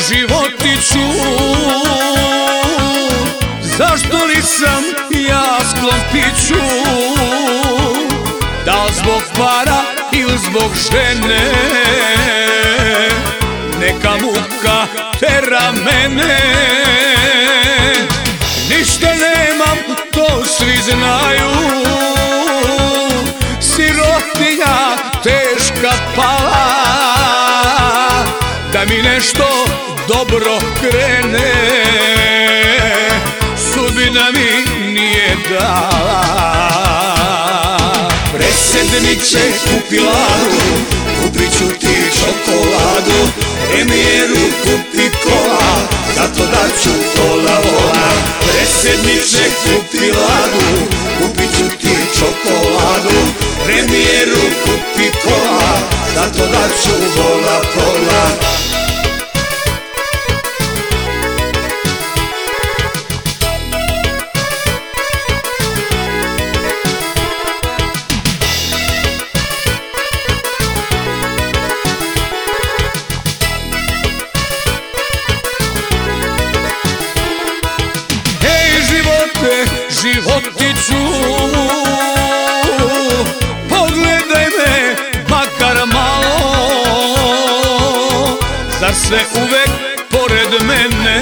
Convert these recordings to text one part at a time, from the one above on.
životiću, zašto nisam ja sklon piću? Da li zbog para ili zbog žene, neka muka tera mene. Ništa nemam, to svi znaju, sirotinja teška pala, da mi nešto dobro krene, sudbina mi nije dala. Predsjedniče kupi ladu, kupit ću ti čokoladu, premijeru kupi kola, zato da ću pola vola. Predsjedniče kupi ladu, kupit ću ti čokoladu, premijeru kupi kola, zato da ću vola pola. Životiću, pogledaj me makar malo, zar sve uvek pored mene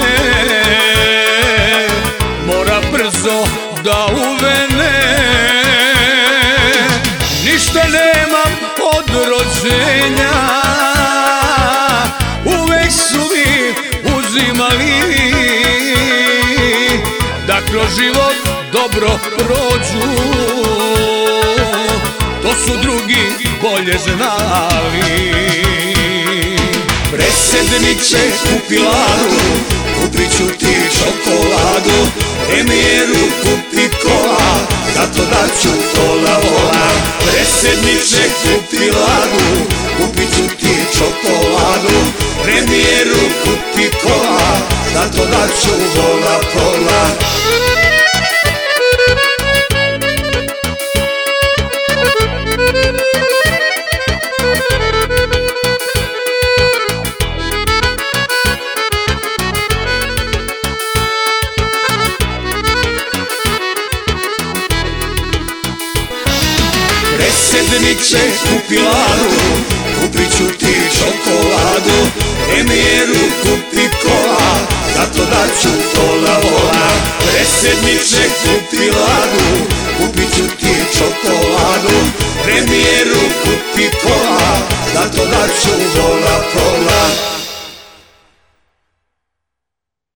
mora brzo da uvene? Ništa nemam od rođenja, uvek su mi uzimali da kroz život dobro prođu, to su drugi bolje znali. Predsjedniče kupi ladu, kupit ću ti čokoladu, premijeru kupi kola, zato da ću pola vola. Predsjedniče kupi ladu, kupit ću ti čokoladu, premijeru kupi kola, zato da ću vola pola. Predsjedniče kupi ladu, kupit ću ti čokoladu, premijeru kupi kola, zato da ću pola vola. Predsjedniče kupi ladu, kupit ću ti čokoladu, premijeru kupi kola, zato da ću vola pola.